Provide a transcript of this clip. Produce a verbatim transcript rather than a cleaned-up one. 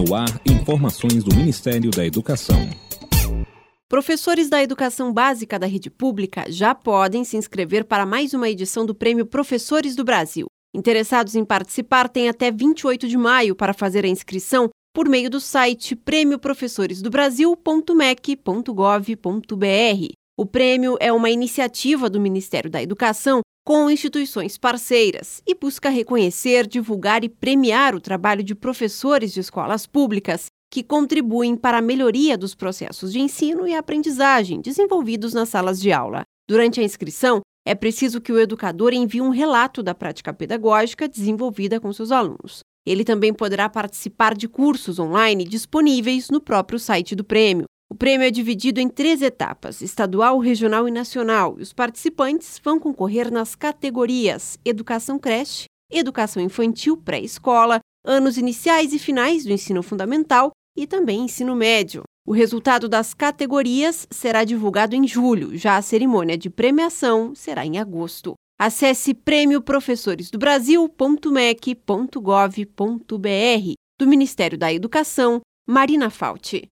No ar, informações do Ministério da Educação. Professores da educação básica da rede pública já podem se inscrever para mais uma edição do Prêmio Professores do Brasil. Interessados em participar têm até vinte e oito de maio para fazer a inscrição por meio do site prêmio professores do brasil ponto m e c ponto gov ponto b r. O prêmio é uma iniciativa do Ministério da Educação com instituições parceiras e busca reconhecer, divulgar e premiar o trabalho de professores de escolas públicas que contribuem para a melhoria dos processos de ensino e aprendizagem desenvolvidos nas salas de aula. Durante a inscrição, é preciso que o educador envie um relato da prática pedagógica desenvolvida com seus alunos. Ele também poderá participar de cursos online disponíveis no próprio site do prêmio. O prêmio é dividido em três etapas, estadual, regional e nacional, e os participantes vão concorrer nas categorias Educação Creche, Educação Infantil Pré-Escola, Anos Iniciais e Finais do Ensino Fundamental e também Ensino Médio. O resultado das categorias será divulgado em julho, já a cerimônia de premiação será em agosto. Acesse prêmio professores do brasil ponto m e c ponto gov ponto b r. Do Ministério da Educação, Marina Fauci.